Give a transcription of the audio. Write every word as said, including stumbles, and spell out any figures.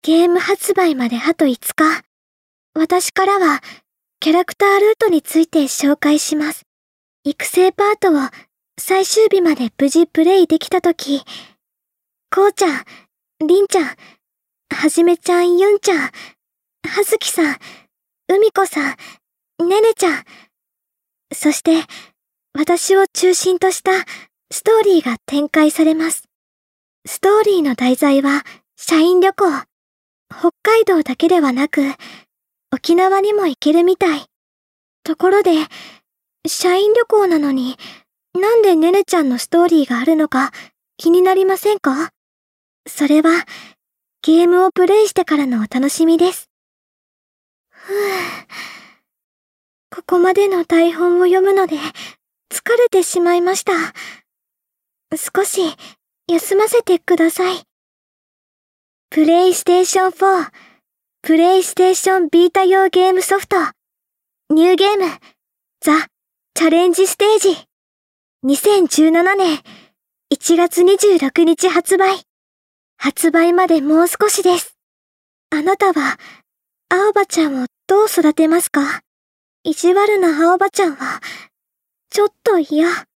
ゲーム発売まであといつか。私からは、キャラクタールートについて紹介します。育成パートを最終日まで無事プレイできたとき、こうちゃん、りんちゃん、はじめちゃん、ゆんちゃん、はずきさん、うみこさん、ねねちゃん、そして、私を中心としたストーリーが展開されます。ストーリーの題材は、社員旅行。北海道だけではなく、沖縄にも行けるみたい。ところで、社員旅行なのに、なんでねねちゃんのストーリーがあるのか気になりませんか？それは、ゲームをプレイしてからのお楽しみです。ふぅ。ここまでの台本を読むので、疲れてしまいました。少し、休ませてください。プレイステーションフォー、プレイステーションビータ用ゲームソフト、ニューゲーム、ザ・チャレンジステージ、にせんじゅうななねんいちがつにじゅうろくにち発売。発売までもう少しです。あなたは、青葉ちゃんをどう育てますか？意地悪な青葉ちゃんは、ちょっと嫌。